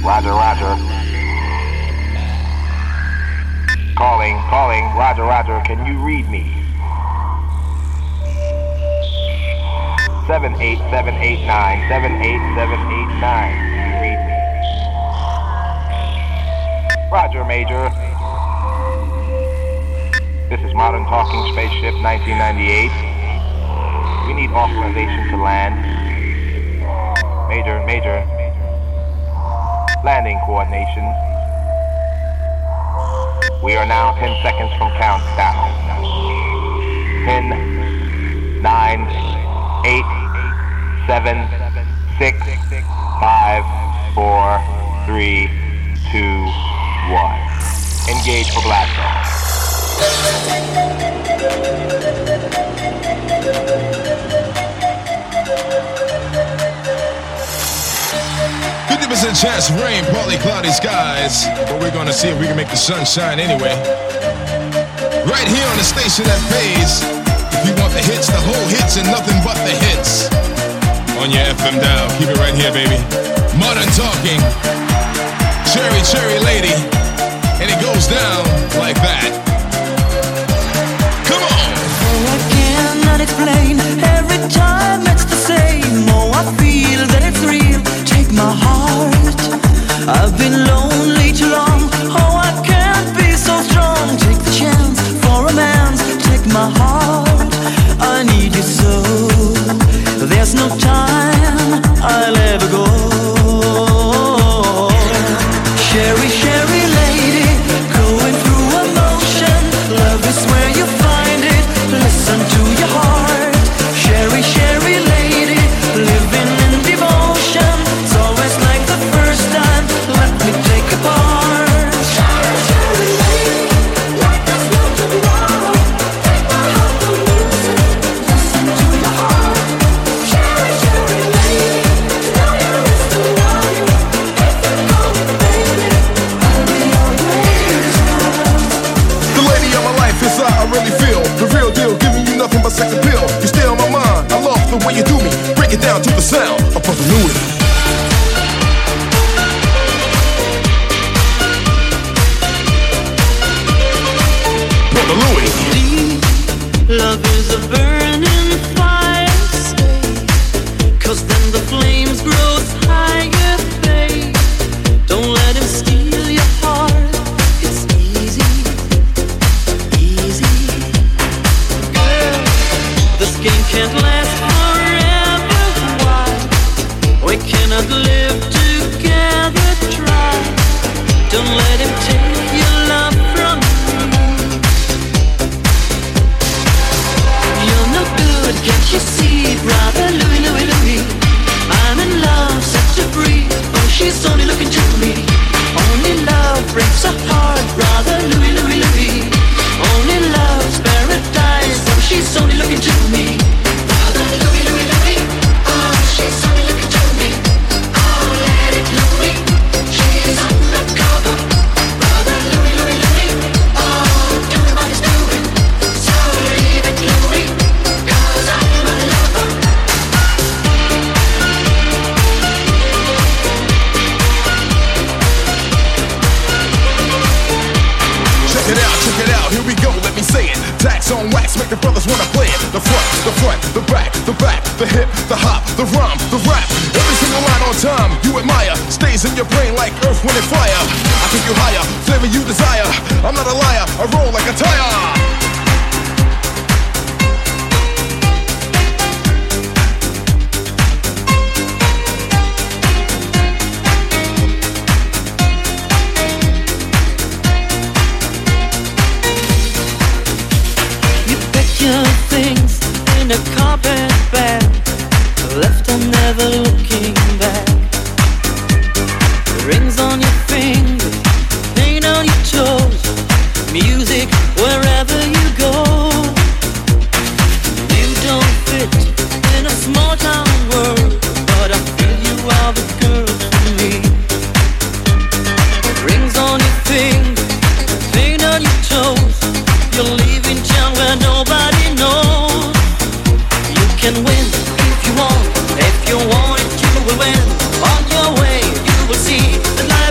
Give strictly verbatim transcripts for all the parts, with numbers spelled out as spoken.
Roger, roger. Calling, calling, roger, roger. Can you read me? seven eight seven eight nine, seven eight seven eight nine. Can you read me? Roger, Major. This is Modern Talking Spaceship nineteen ninety-eight. We need authorization to land. Major, Major. Landing coordination. We are now ten seconds from countdown. ten, nine, eight, seven, six, five, four, three, two, one. Engage for blast off. fifty percent chance of rain, partly cloudy skies, but we're gonna see if we can make the sun shine anyway. Right here on the station that pays. If you want the hits, the whole hits, and nothing but the hits. On your F M dial, keep it right here, baby. Modern Talking, Cherry Cherry Lady, and it goes down like that. Come on! Oh, I cannot explain. Every time it's the same. Oh, I feel that it's real. Take my heart. I've been lonely too long. Oh, I can't be so strong. Take the chance for a man's. Take my heart. I need you so. There's no time I'll ever go. Sherry, Sherry lady, going through emotion. Love is where you find it. Listen to your heart. Sherry, Sherry lady, living in devotion. It's always like the first time. Let me take a part. Sherry, Sherry lady, like there's no tomorrow. Take my heart from losing. Listen to your heart. Sherry, Sherry lady, know you is the one. If you call me baby, I'll be always yours. The lady of my life is how I really feel. The real deal, giving you nothing but sex appeal. You stay on my mind, I love the way you do me. Break it down to the sound of Brother Louis. Brother Louis. Deep love is a burning fire. Stay, 'cause then the flames grow higher, babe. Don't let him steal your heart. It's easy, easy. Girl, this game can't last forever. Why? We cannot live together. Try. Don't let him take your love from me. You're no good, can't you see, brother Louis, Louis, Louis? I'm in love, set to free. Oh, she's only looking to me. Only love breaks a heart, brother Louis, Louis, Louis. Only love's paradise. Oh, she's only looking to me. Brother Louis, Louis, Louis. Oh, she's only looking to me. Oh, let it Louis. She's undercover. Brother Louis, Louis, Louis. Oh, doing what he's doing. So leave it Louis, 'cause I'm a lover. Check it out, check it out, here we go, let me say it. Tax on wax, make the brothers wanna play it. The front, the front, the back, the back, the hip, the hop, the rhyme, the rap. Every single line on time, you admire. Stays in your brain like earth, wind, and fire. I take you higher, flavor you desire. I'm not a liar, I roll like a tire. You pack your things in a carpet bag, left and never looking back. Rings on your finger, paint on your toes, music wherever you go. You don't fit in a small town world, but I feel you are the girl for me. Rings on your finger, paint on your toes. You're leaving town where nobody knows. You can win if you want. If you want it, you will win. On your way, you will see the light.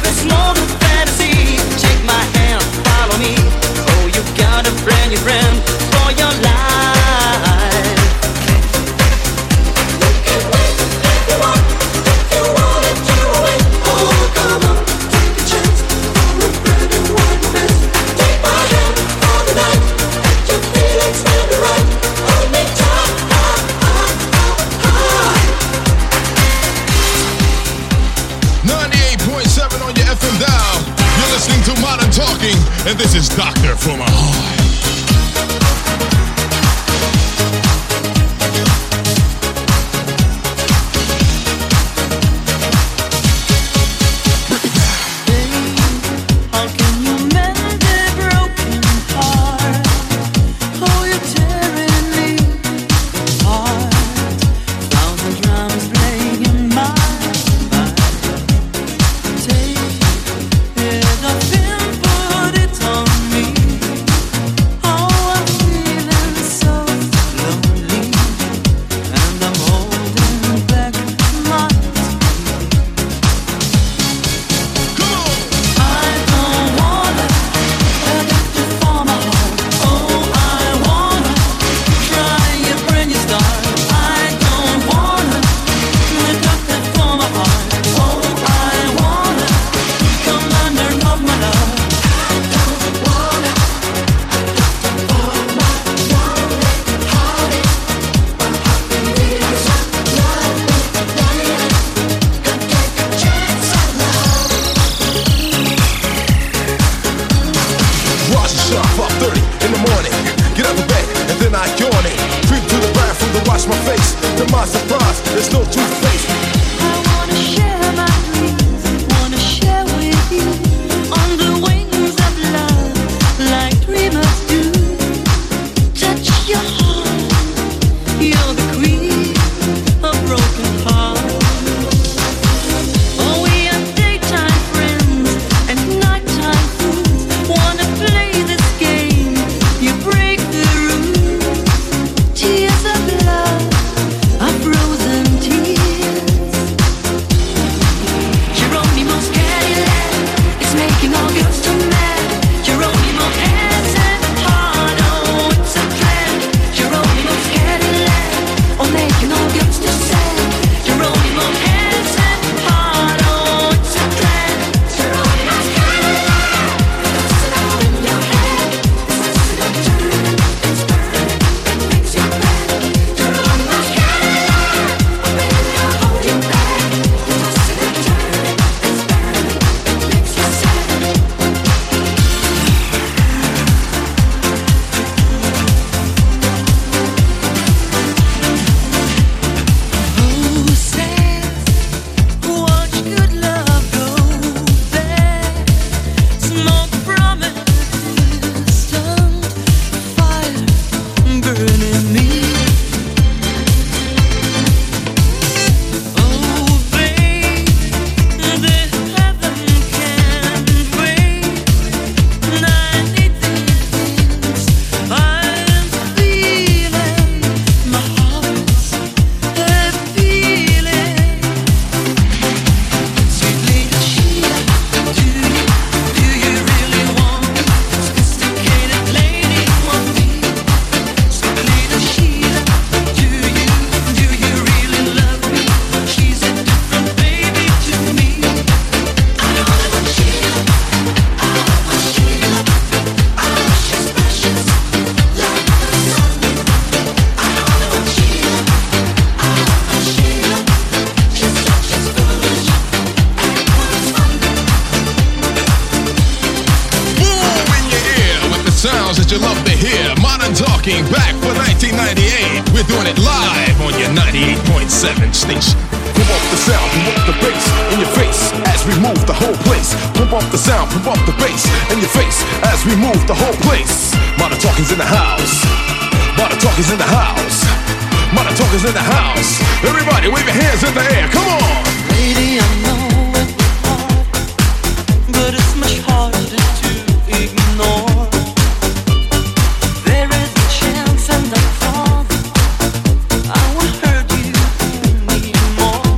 rocking back for nineteen ninety-eight. We're doing it live on your ninety-eight point seven station. Pump up the sound, pump up the bass in your face as we move the whole place. Pump up the sound, pump up the bass in your face as we move the whole place. Modern Talking's in the house. Modern Talking's in the house. Modern Talking's in the house. Everybody wave your hands in the air, come on! Lady, I know it was hard, but it's much harder to ignore. There is a chance and I thought I will hurt you anymore.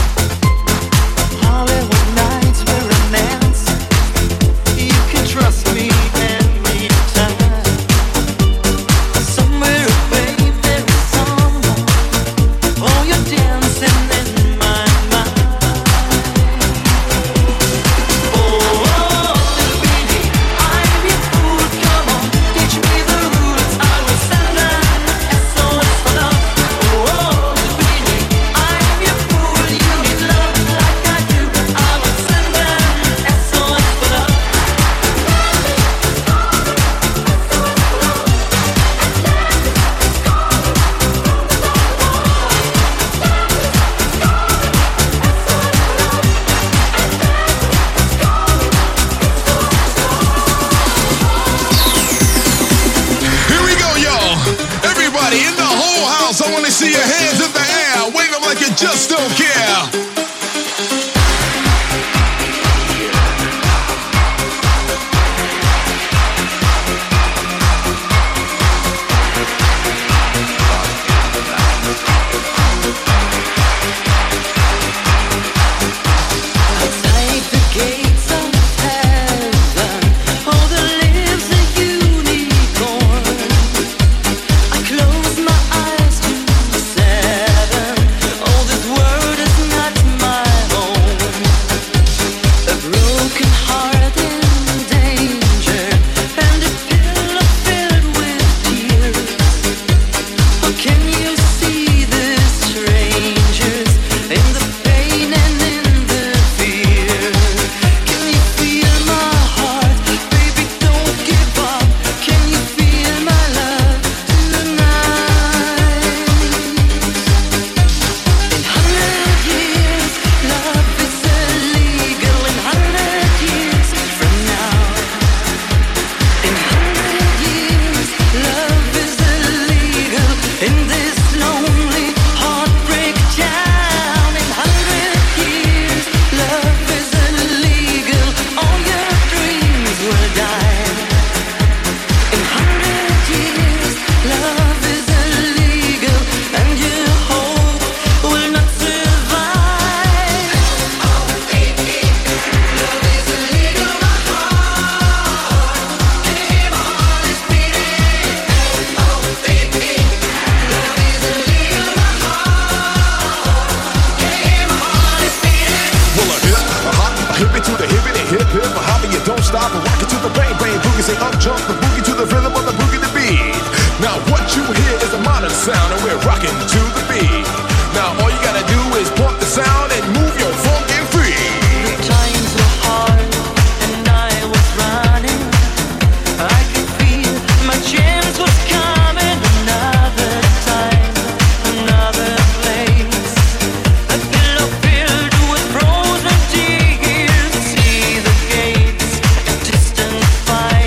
Hollywood nights were romance. You can trust me anytime. Somewhere away there is someone. Oh, you're dancing in my mind. see your hands in the air. Wave them like you just don't care.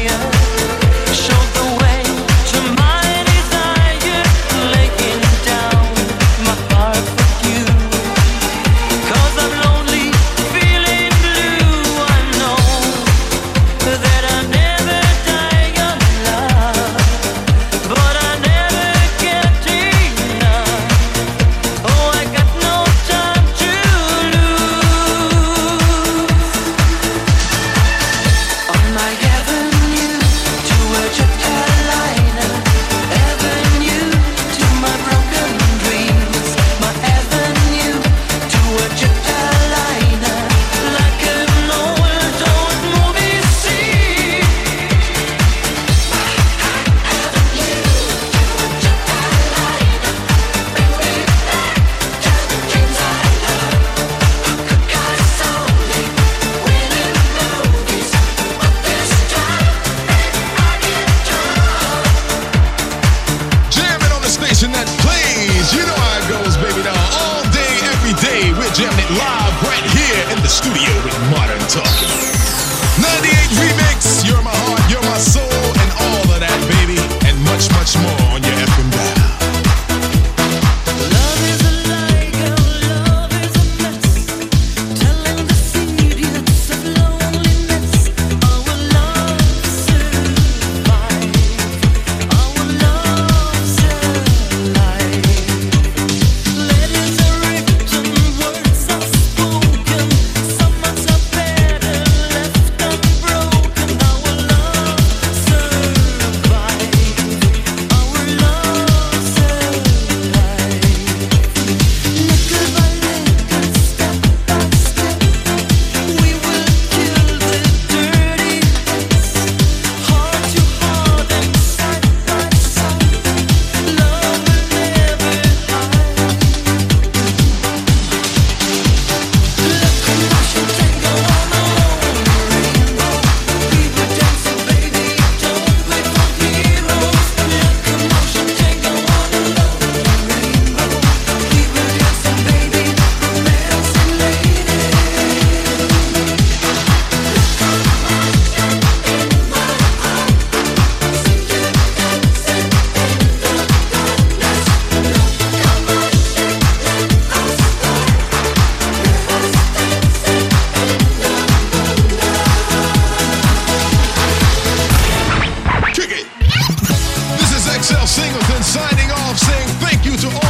Down jamming it live right here in the studio with Modern Talking. ninety-eight Remix, you're my heart, you're my soul, and all of that, baby, and much, much more on your F M dial. Love is a lie, girl, love is a mess, telling the secrets of loneliness. Our love survives, our love's alive. Letters are written, words are spoken, some months are better left unbroken. Our love survives, our love's alive. Little by little, step by step, we will kill the dirty heads. Heart to heart and side by side, love will never hide. Look and watch and tango on a lonely rainbow. We were dancing, baby, don't wait for heroes. Look and watch and tango on a lonely rainbow. We were dancing, baby, romancing lady. Kick it! This is X L Singleton signing off, saying thank you to all